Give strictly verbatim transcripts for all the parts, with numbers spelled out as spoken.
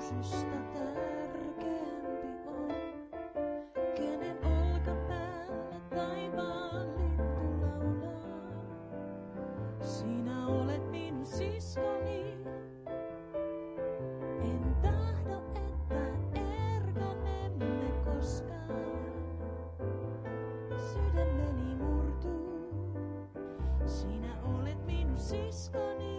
uusista tärkeämpi on, kenen olkapäällä taivaan lintu laulaa. Sinä olet minun siskoni, en tahdo, että erkanemme koskaan. Sydämeni murtuu, sinä olet minun siskoni.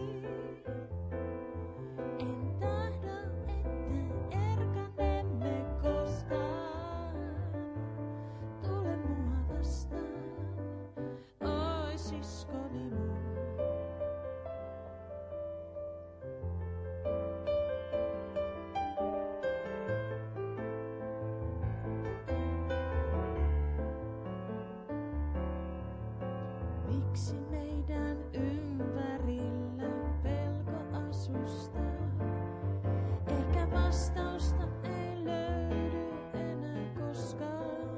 En tahdo, että erkanemme koskaan. Tule mua vastaan, oi siskoni mun. Miksi meidän ympärillä pelko asustaa? Ehkä vastausta ei löydy enää koskaan.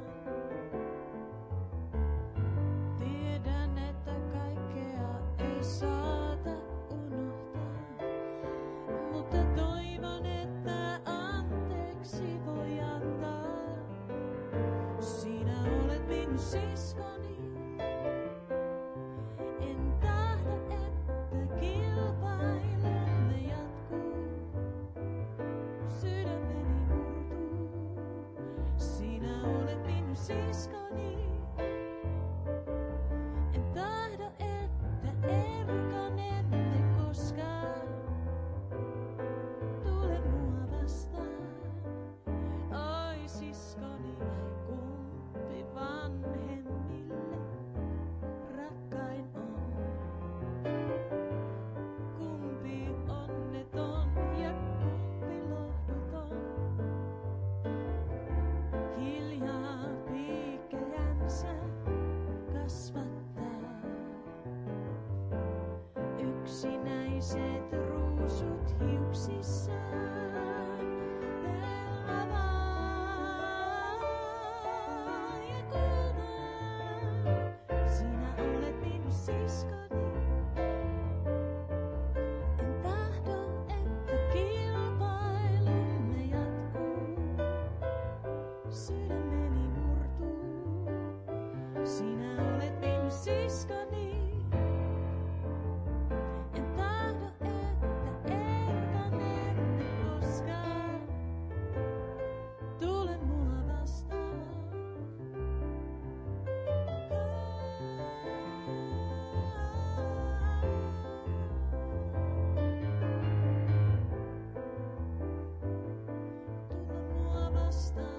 Tiedän, että kaikkea ei saata unohtaa, mutta toivon, että anteeksi voi antaa. Sinä olet minun siskoni. En tahdo, että kilpailemme jatkuu. Sydämeni murtuu. Sinä olet minun siskoni. En tahdo, että erkanemme koskaan. Tule mua vastaan, oi siskoni. Kumpi vanhemmille rakkain on? Kumpi onneton ja kumpi lohduton? Hiljaa piikkejänsä kasvattaa. Yksinäiset ruusut hiuksissaan pellavaa ja kultaa. Sinä olet minun siskoni. En tahdo, että kilpailumme jatkuu. Sydämeni murtuu. Sinä olet minun siskoni. En tahdo, että erkanemme koskaan. Tule mua vastaan. Tule mua vastaan.